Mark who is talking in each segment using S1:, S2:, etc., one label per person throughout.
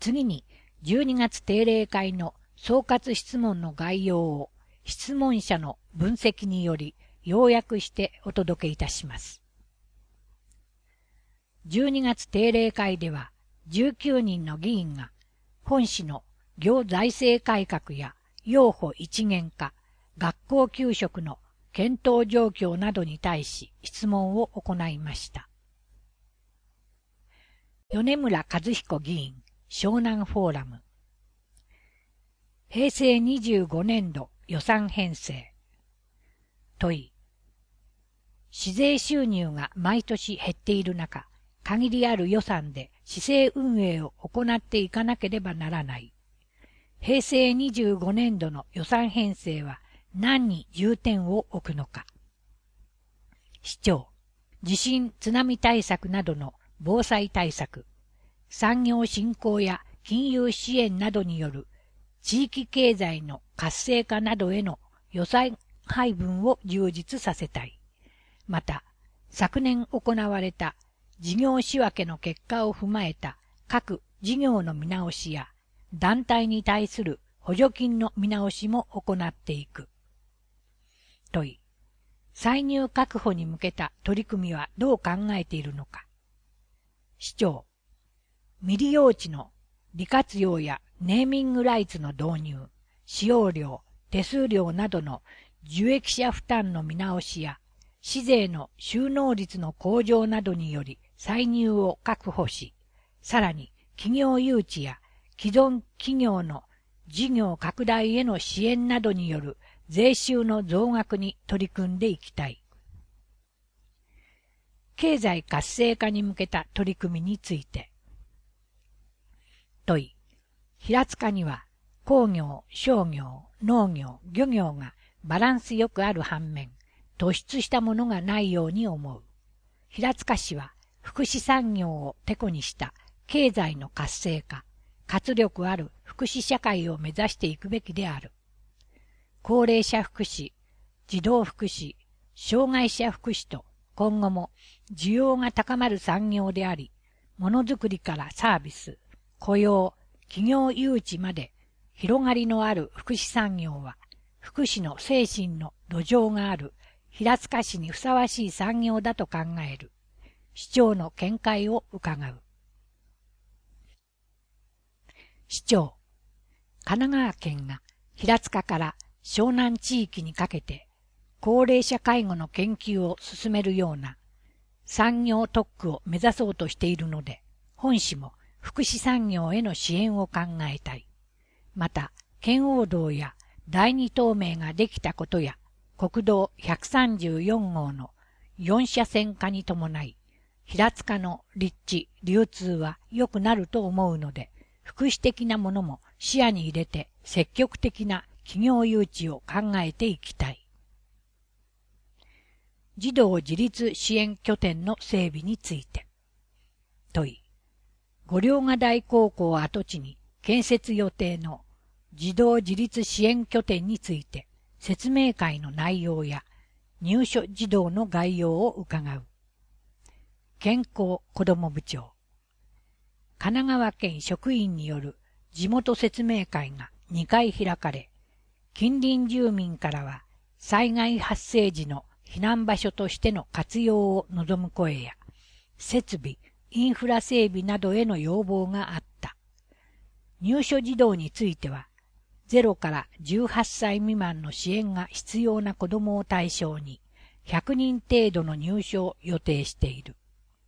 S1: 次に12月定例会の総括質問の概要を質問者の分析により要約してお届けいたします。12月定例会では19人の議員が本市の行財政改革や幼保一元化、学校給食の検討状況などに対し質問を行いました。米村和彦議員、湘南フォーラム。平成25年度予算編成。問い。市税収入が毎年減っている中、限りある予算で市政運営を行っていかなければならない。平成25年度の予算編成は何に重点を置くのか。市長、地震・津波対策などの防災対策、産業振興や金融支援などによる地域経済の活性化などへの予算配分を充実させたい。また、昨年行われた事業仕分けの結果を踏まえた各事業の見直しや団体に対する補助金の見直しも行っていく。問い。歳入確保に向けた取り組みはどう考えているのか。市長。未利用地の利活用やネーミングライツの導入、使用料、手数料などの受益者負担の見直しや、市税の収納率の向上などにより歳入を確保し、さらに企業誘致や既存企業の事業拡大への支援などによる税収の増額に取り組んでいきたい。経済活性化に向けた取り組みについて。問い。平塚には工業、商業、農業、漁業がバランスよくある反面、突出したものがないように思う。平塚市は福祉産業をてこにした経済の活性化、活力ある福祉社会を目指していくべきである。高齢者福祉、児童福祉、障害者福祉と今後も需要が高まる産業であり、ものづくりからサービス、雇用、企業誘致まで広がりのある福祉産業は、福祉の精神の土壌がある平塚市にふさわしい産業だと考える。市長の見解を伺う。市長、神奈川県が平塚から湘南地域にかけて高齢者介護の研究を進めるような産業特区を目指そうとしているので、本市も福祉産業への支援を考えたい。また、圏央道や第二東名ができたことや、国道134号の4車線化に伴い、平塚の立地、流通は良くなると思うので、福祉的なものも視野に入れて積極的な企業誘致を考えていきたい。児童自立支援拠点の整備について。問い。五稜ヶ台高校跡地に建設予定の児童自立支援拠点について説明会の内容や入所児童の概要を伺う。健康子ども部長。神奈川県職員による地元説明会が2回開かれ、近隣住民からは災害発生時の避難場所としての活用を望む声や、設備、インフラ整備などへの要望があった。入所児童については、0から18歳未満の支援が必要な子どもを対象に、100人程度の入所を予定している。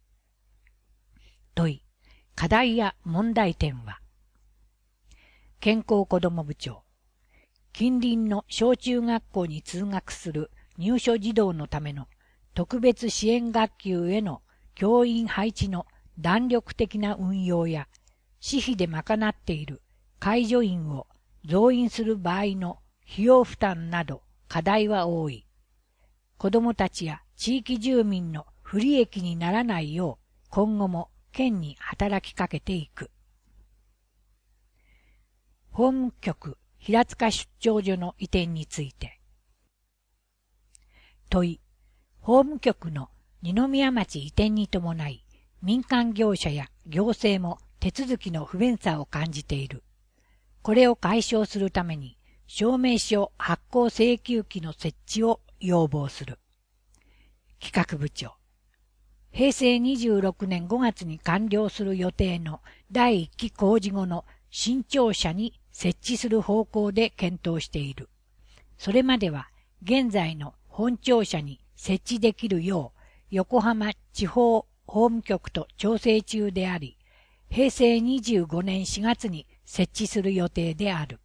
S1: 問い、課題や問題点は。健康子ども部長。近隣の小中学校に通学する入所児童のための特別支援学級への教員配置の弾力的な運用や、私費で賄っている介助員を増員する場合の費用負担など課題は多い。子どもたちや地域住民の不利益にならないよう、今後も県に働きかけていく。法務局平塚出張所の移転について。問い、法務局の二宮町移転に伴い、民間業者や行政も手続きの不便さを感じている。これを解消するために、証明書発行請求機の設置を要望する。企画部長。平成26年5月に完了する予定の第1期工事後の新庁舎に設置する方向で検討している。それまでは現在の本庁舎に設置できるよう横浜地方法務局と調整中であり、平成25年4月に設置する予定である。